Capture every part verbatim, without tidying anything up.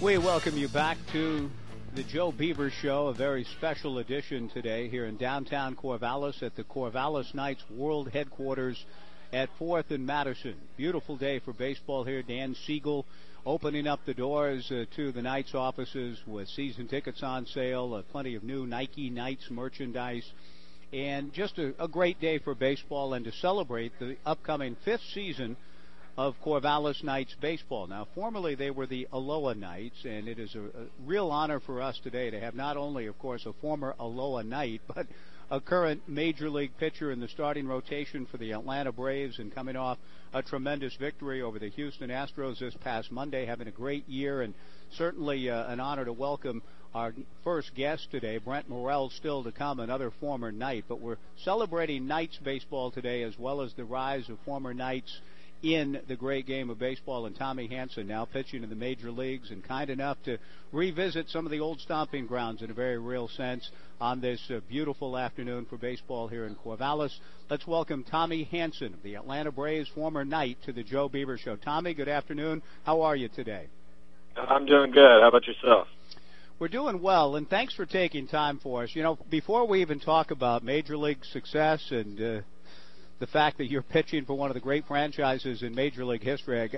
We welcome you back to the Joe Beaver Show, a very special edition today here in downtown Corvallis at the Corvallis Knights World Headquarters at fourth and Madison. Beautiful day for baseball here. Dan Siegel opening up the doors uh, to the Knights offices with season tickets on sale, uh, plenty of new Nike Knights merchandise, and just a, a great day for baseball and to celebrate the upcoming fifth season of Corvallis Knights baseball. Now, formerly they were the Aloha Knights, and it is a, a real honor for us today to have not only, of course, a former Aloha Knight, but a current Major League pitcher in the starting rotation for the Atlanta Braves and coming off a tremendous victory over the Houston Astros this past Monday, having a great year, and certainly uh, an honor to welcome our first guest today, Brent Morel, still to come, another former Knight. But we're celebrating Knights baseball today as well as the rise of former Knights in the great game of baseball, and Tommy Hanson now pitching in the major leagues and kind enough to revisit some of the old stomping grounds in a very real sense on this uh, beautiful afternoon for baseball here in Corvallis. Let's welcome Tommy Hanson of the Atlanta Braves, former Knight, to the Joe Beaver Show. Tommy, good afternoon. How are you today? I'm doing good. How about yourself? We're doing well, and thanks for taking time for us. You know, before we even talk about major league success and uh, the fact that you're pitching for one of the great franchises in Major League history,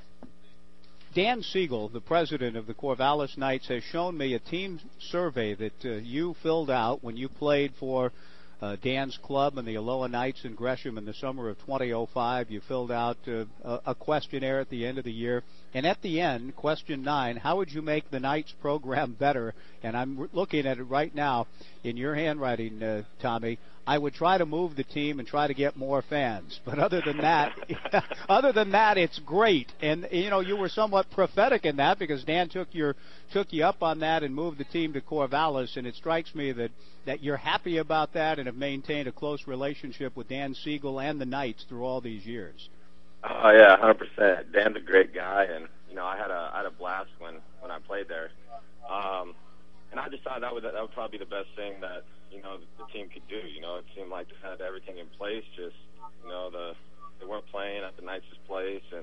Dan Siegel, the president of the Corvallis Knights, has shown me a team survey that uh, you filled out when you played for uh, Dan's club and the Aloha Knights in Gresham in the summer of twenty oh five. You filled out uh, a, a questionnaire at the end of the year. And at the end, question nine, how would you make the Knights program better? And I'm looking at it right now in your handwriting, uh, Tommy. I would try to move the team and try to get more fans. But other than that, other than that, it's great. And, you know, you were somewhat prophetic in that because Dan took your took you up on that and moved the team to Corvallis. And it strikes me that, that you're happy about that and have maintained a close relationship with Dan Siegel and the Knights through all these years. Oh, yeah, one hundred percent. Dan's a great guy, and, you know, I had a, I had a blast when, when I played there. Um, and I just thought that would, that would probably be the best thing that, you know, the, the team could do. You know, it seemed like they had everything in place, just, you know, the they weren't playing at the Knights' place, and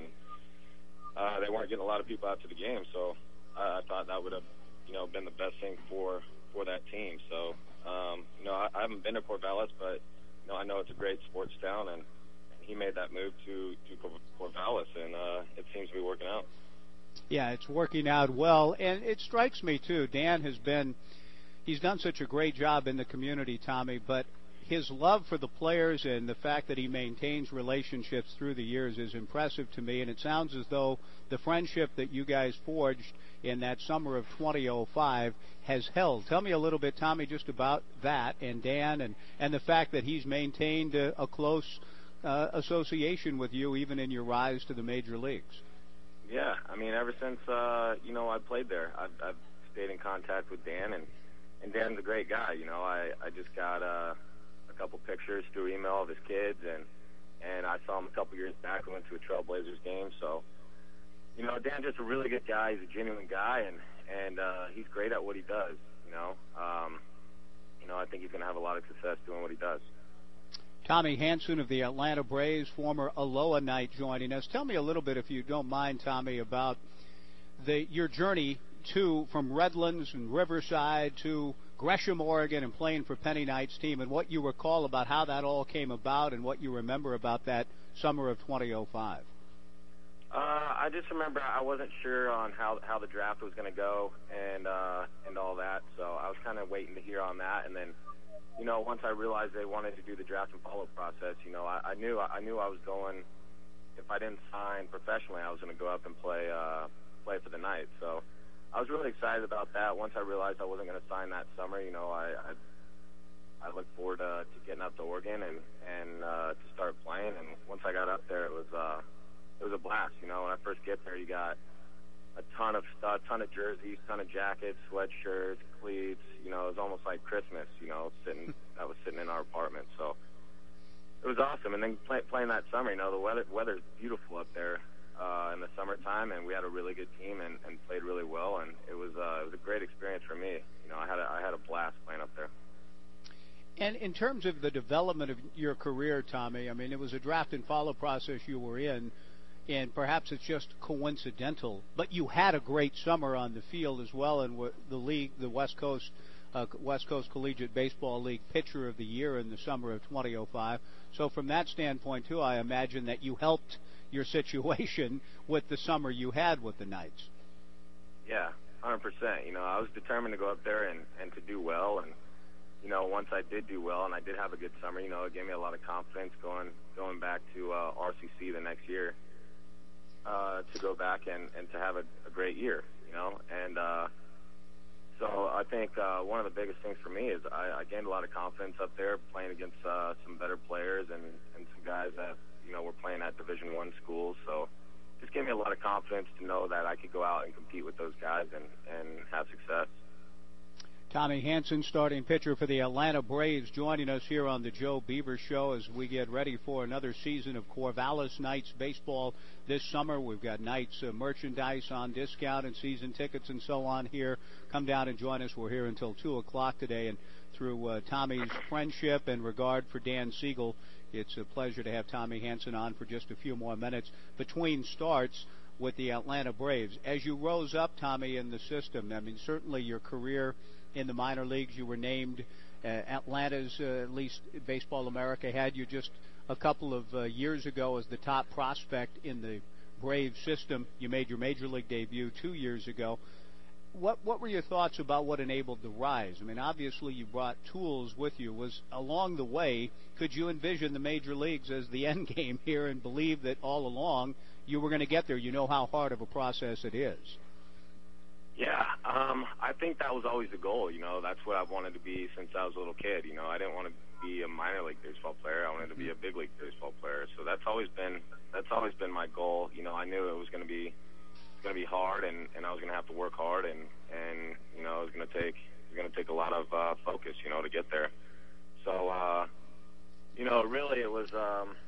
uh, they weren't getting a lot of people out to the game. So I, I thought that would have, you know, been the best thing for, for that team. So, um, you know, I, I haven't been to Corvallis, but, you know, I know it's a great sports town, and he made that move to, to Corvallis, and uh, it seems to be working out. Yeah, it's working out well, and it strikes me, too, Dan has been, he's done such a great job in the community, Tommy, but his love for the players and the fact that he maintains relationships through the years is impressive to me, and it sounds as though the friendship that you guys forged in that summer of twenty oh five has held. Tell me a little bit, Tommy, just about that and Dan and, and the fact that he's maintained a, a close uh, association with you even in your rise to the major leagues. Yeah, I mean, ever since, uh, you know, I played there, I've, I've stayed in contact with Dan, and, and Dan's a great guy. You know, I, I just got uh, a couple pictures through email of his kids, and, and I saw him a couple years back. We went to a Trailblazers game. So, you know, Dan's just a really good guy. He's a genuine guy, and, and uh, he's great at what he does, you know. Um, you know, I think he's going to have a lot of success doing what he does. Tommy Hanson of the Atlanta Braves, former Aloha Knight, joining us. Tell me a little bit, if you don't mind, Tommy, about the your journey to from Redlands and Riverside to Gresham, Oregon, and playing for Penny Knight's team, and what you recall about how that all came about and what you remember about that summer of twenty oh five. Uh, I just remember I wasn't sure on how how the draft was going to go and uh, and all that, so I was kind of waiting to hear on that, and then. You know, once I realized they wanted to do the draft and follow process, you know, I, I knew I knew I was going. If I didn't sign professionally, I was going to go up and play uh, play for the Knights. So I was really excited about that. Once I realized I wasn't going to sign that summer, you know, I I, I looked forward uh, to getting up to Oregon and and uh, to start playing. And once I got up there, it was uh, it was a blast. You know, when I first get there, you got a ton of stuff, ton of jerseys, ton of jackets, sweatshirts, cleats. You know, it was almost like Christmas. You know, sitting I was sitting in our apartment, so it was awesome. And then play, playing that summer, you know, the weather weather's beautiful up there uh, in the summertime, and we had a really good team and, and played really well. And it was uh, it was a great experience for me. You know, I had a, I had a blast playing up there. And in terms of the development of your career, Tommy, I mean, it was a draft and follow process you were in. and perhaps it's just coincidental, but you had a great summer on the field as well, and the league, the West Coast uh, West Coast Collegiate Baseball League Pitcher of the Year in the summer of twenty oh five. So from that standpoint, too, I imagine that you helped your situation with the summer you had with the Knights. Yeah, one hundred percent. You know, I was determined to go up there and, and to do well, and you know, once I did do well and I did have a good summer, you know, it gave me a lot of confidence going going back to uh, R C C the next year uh, to go back and, and to have a, a great year, you know. And uh, so I think uh, one of the biggest things for me is I, I gained a lot of confidence up there playing against uh, some better players and, and some guys that, you know, were playing at Division One schools. So just gave me a lot of confidence to know that I could go out and compete with those guys and, and have success. Tommy Hanson, starting pitcher for the Atlanta Braves, joining us here on the Joe Beaver Show as we get ready for another season of Corvallis Knights baseball this summer. We've got Knights uh, merchandise on discount and season tickets and so on here. Come down and join us. We're here until two o'clock today, and through uh, Tommy's friendship and regard for Dan Siegel, it's a pleasure to have Tommy Hanson on for just a few more minutes between starts with the Atlanta Braves. As you rose up, Tommy, in the system, I mean, certainly your career in the minor leagues, you were named uh, Atlanta's, uh, at least Baseball America had you just a couple of uh, years ago as the top prospect in the Braves system. You made your major league debut two years ago. What what were your thoughts about what enabled the rise? I mean, obviously you brought tools with you. Was along the way, could you envision the major leagues as the end game here and believe that all along you were going to get there? You know how hard of a process it is. Yeah, um, I think that was always the goal. You know, that's what I've wanted to be since I was a little kid. You know, I didn't want to be a minor league baseball player. I wanted to be a big league baseball player. So that's always been that's always been my goal. You know, I knew it was going to be going to be hard, and, and I was going to have to work hard, and, and you know, it was going to take it was going to take a lot of uh, focus, you know, to get there. So, uh, you know, really, it was. Um,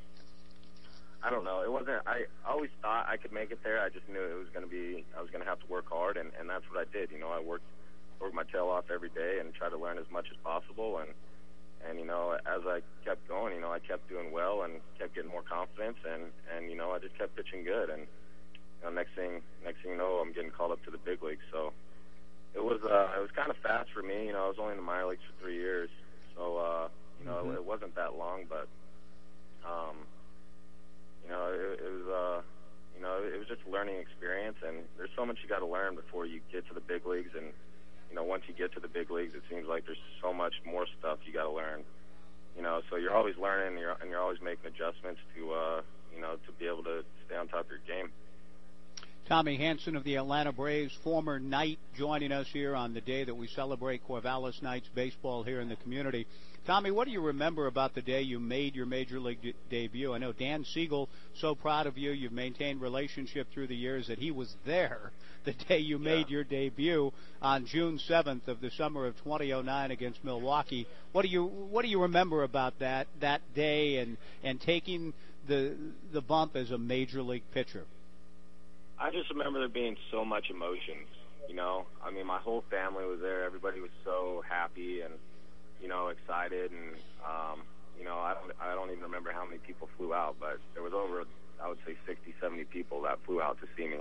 I don't know. It wasn't. I always thought I could make it there. I just knew it was going to be. I was going to have to work hard, and, and that's what I did. You know, I worked worked my tail off every day and tried to learn as much as possible. And and you know, as I kept going, you know, I kept doing well and kept getting more confidence. And, and you know, I just kept pitching good. And you know, next thing next thing you know, I'm getting called up to the big leagues. So it was uh, it was kind of fast for me. You know, I was only in the minor leagues for three years, so uh, you know, mm-hmm. it, it wasn't that long, but. Um, You know, it, it was, uh, you know, it was just a learning experience, and there's so much you got to learn before you get to the big leagues. And you know, once you get to the big leagues, it seems like there's so much more stuff you got to learn. You know, so you're always learning, and you're, and you're always making adjustments to, uh, you know, to be able to stay on top of your game. Tommy Hanson of the Atlanta Braves, former Knight, joining us here on the day that we celebrate Corvallis Knights baseball here in the community. Tommy, what do you remember about the day you made your major league de- debut? I know Dan Siegel, so proud of you. You've maintained relationship through the years that he was there the day you yeah. made your debut on June seventh of the summer of twenty oh nine against Milwaukee. What do you what do you remember about that that day and and taking the the bump as a major league pitcher? I just remember there being so much emotion. You know, I mean, my whole family was there. Everybody was so happy and, you know, excited, and um, you know, I don't, I don't even remember how many people flew out, but there was over, I would say, sixty, seventy people that flew out to see me.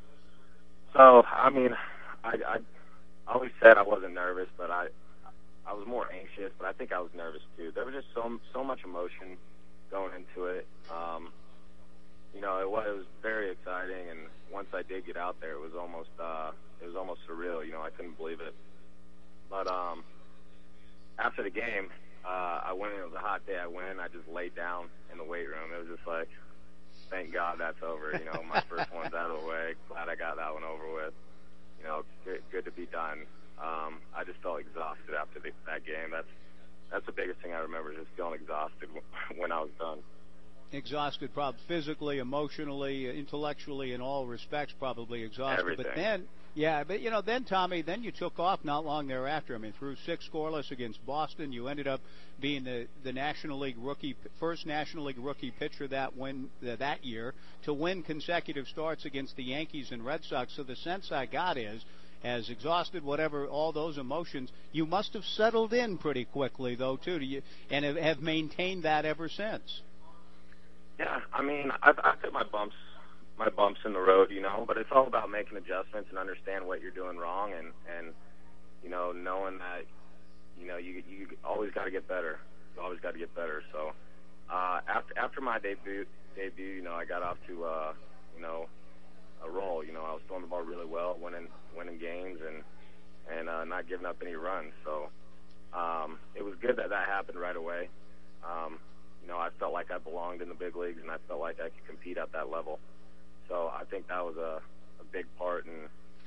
So, I mean, I, I always said I wasn't nervous, but I, I was more anxious, but I think I was nervous too. There was just so, so much emotion going into it. Um, you know, it was, it was very exciting, and once I did get out there, it was almost, uh, it was almost surreal. You know, I couldn't believe it. But um. After the game, uh, I went in. It was a hot day. I went in. I just laid down in the weight room. It was just like, thank God that's over. You know, my first one's out of the way. Glad I got that one over with. You know, good, good to be done. Um, I just felt exhausted after the, that game. That's that's the biggest thing I remember, just feeling exhausted when I was done. Exhausted, probably physically, emotionally, intellectually, in all respects, probably exhausted. Everything. But then, yeah, but you know, then Tommy, then you took off not long thereafter. I mean, through six scoreless against Boston, you ended up being the the National League rookie, first National League rookie pitcher that win uh, that year to win consecutive starts against the Yankees and Red Sox. So the sense I got is, as exhausted, whatever, all those emotions, you must have settled in pretty quickly, though, too, to you, and have, have maintained that ever since. Yeah, I mean, I've, I've hit my bumps my bumps in the road, you know, but it's all about making adjustments and understand what you're doing wrong, and and you know, knowing that, you know, you you always got to get better. You always got to get better. So uh, after after my debut debut, you know, I got off to uh, you know, a roll. You know, I was throwing the ball really well, winning winning games, and and uh, not giving up any runs. So um, it was good that that happened right away. Um, you know, I felt like I belonged in the big leagues, and I felt like I could compete at that level. So I think that was a, a big part in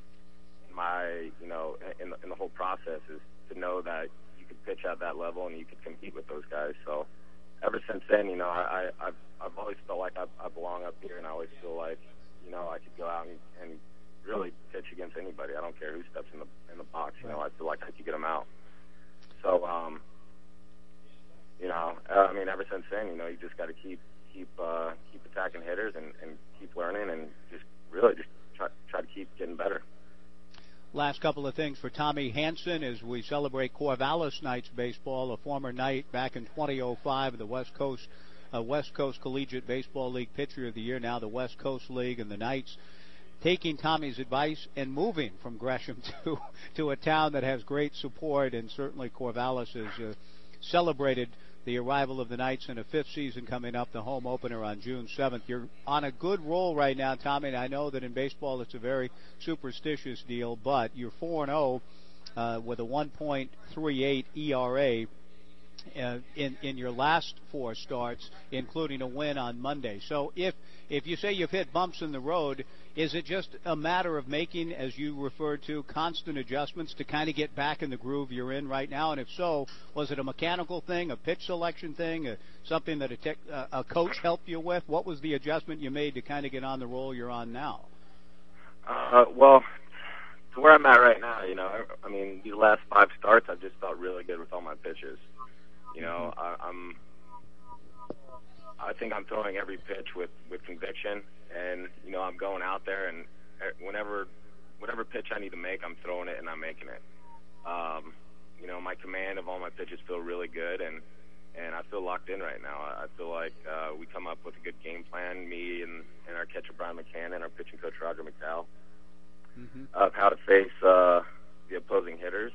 my, you know, in the, in the whole process, is to know that you could pitch at that level and you could compete with those guys. So ever since then, you know, I, I, I've, I've always felt like I, I belong up here, and I always feel like, you know, I could go out and, and really pitch against anybody. I don't care who steps in the in the box. You know, I feel like I could get them out. So, um, you know, uh, I mean, ever since then, you know, you just got to keep keep uh, keep attacking hitters and, and keep learning, and just really just try try to keep getting better. Last couple of things for Tommy Hanson as we celebrate Corvallis Knights baseball, a former Knight back in twenty oh five, the West Coast uh, West Coast Collegiate Baseball League Pitcher of the Year, now the West Coast League, and the Knights taking Tommy's advice and moving from Gresham to to a town that has great support, and certainly Corvallis has uh, celebrated the arrival of the Knights in a fifth season coming up, the home opener on June seventh. You're on a good roll right now, Tommy, and I know that in baseball it's a very superstitious deal, but you're four and oh uh, with a one point three eight E R A uh, in, in your last four starts, including a win on Monday. So if, if you say you've hit bumps in the road, is it just a matter of making, as you referred to, constant adjustments to kind of get back in the groove you're in right now? And if so, was it a mechanical thing, a pitch selection thing, a, something that a, tech, uh, a coach helped you with? What was the adjustment you made to kind of get on the roll you're on now? Uh, well, to where I'm at right now, you know, I, I mean, these last five starts, I've just felt really good with all my pitches. You know, I, I'm, I think I'm throwing every pitch with, with conviction. And, you know, I'm going out there, and whenever, whatever pitch I need to make, I'm throwing it and I'm making it. Um, you know, my command of all my pitches feel really good, and, and I feel locked in right now. I feel like uh, we come up with a good game plan, me and, and our catcher Brian McCann and our pitching coach Roger McDowell, mm-hmm. of how to face uh, the opposing hitters.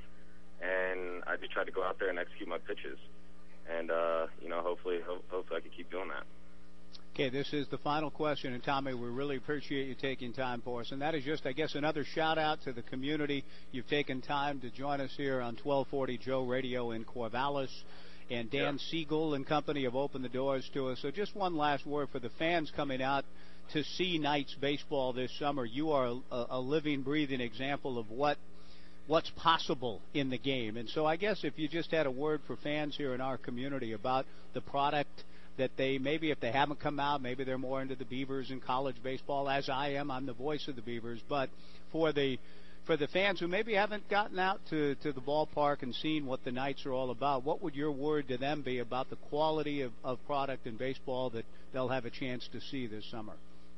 And I just try to go out there and execute my pitches. And, uh, you know, hopefully, ho- hopefully I can keep doing that. Okay, this is the final question, and Tommy, we really appreciate you taking time for us. And that is just, I guess, another shout-out to the community. You've taken time to join us here on twelve forty Joe Radio in Corvallis, and Dan yeah. Siegel and company have opened the doors to us. So just one last word for the fans coming out to see Knights baseball this summer. You are a, a living, breathing example of what what's possible in the game. And so I guess if you just had a word for fans here in our community about the product that they, maybe if they haven't come out, maybe they're more into the Beavers and college baseball, as I am. I'm the voice of the Beavers. But for the for the fans who maybe haven't gotten out to, to the ballpark and seen what the Knights are all about, what would your word to them be about the quality of, of product in baseball that they'll have a chance to see this summer?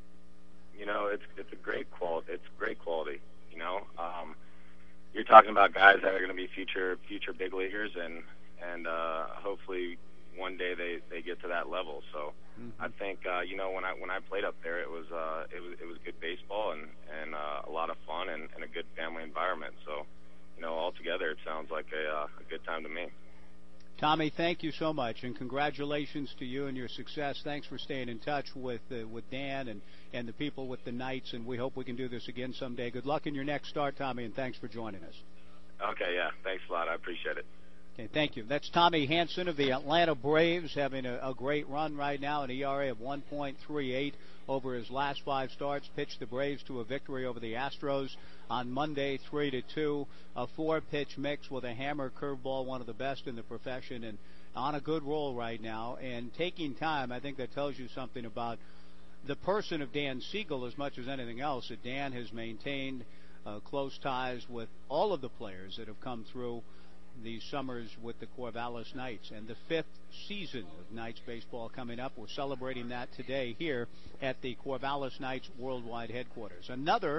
You know, it's it's a great quality. It's great quality. You know, um, you're talking about guys that are going to be future future big leaguers, and and uh, hopefully one day they, they get to that level. So mm-hmm. I think uh, you know when I when I played up there, it was uh, it was it was good baseball and and uh, a lot of fun and, and a good family environment. So you know altogether, it sounds like a uh, a good time to me. Tommy, thank you so much, and congratulations to you and your success. Thanks for staying in touch with uh, with Dan and, and the people with the Knights, and we hope we can do this again someday. Good luck in your next start, Tommy, and thanks for joining us. Okay, yeah, thanks a lot. I appreciate it. Okay, thank you. That's Tommy Hanson of the Atlanta Braves, having a, a great run right now, an E R A of one point three eight over his last five starts. Pitched the Braves to a victory over the Astros on Monday, three to two. A four-pitch mix with a hammer curveball, one of the best in the profession, and on a good roll right now. And taking time, I think that tells you something about the person of Dan Siegel as much as anything else, that Dan has maintained uh, close ties with all of the players that have come through these summers with the Corvallis Knights, and the fifth season of Knights baseball coming up. We're celebrating that today here at the Corvallis Knights Worldwide headquarters. Another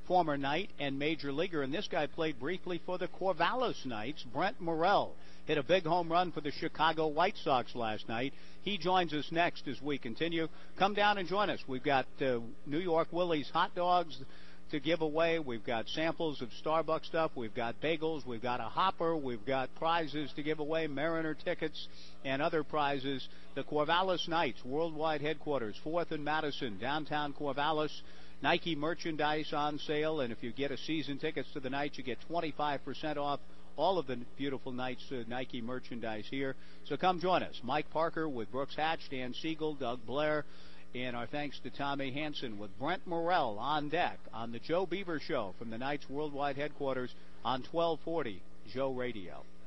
former Knight and Major Leaguer, and this guy played briefly for the Corvallis Knights. Brent Morel hit a big home run for the Chicago White Sox last night. He joins us next as we continue. Come down and join us. We've got uh, New York Willie's hot dogs to give away. We've got samples of Starbucks stuff. We've got bagels. We've got a hopper. We've got prizes to give away, Mariner tickets and other prizes. The Corvallis Knights Worldwide Headquarters, fourth and Madison, downtown Corvallis. Nike merchandise on sale, and if you get a season tickets to the Knights, you get twenty-five percent off all of the beautiful Knights uh, Nike merchandise here. So come join us. Mike Parker with Brooks Hatch, Dan Siegel, Doug Blair, and our thanks to Tommy Hansen with Brent Morel on deck on the Joe Beaver Show from the Knights Worldwide Headquarters on twelve forty Joe Radio.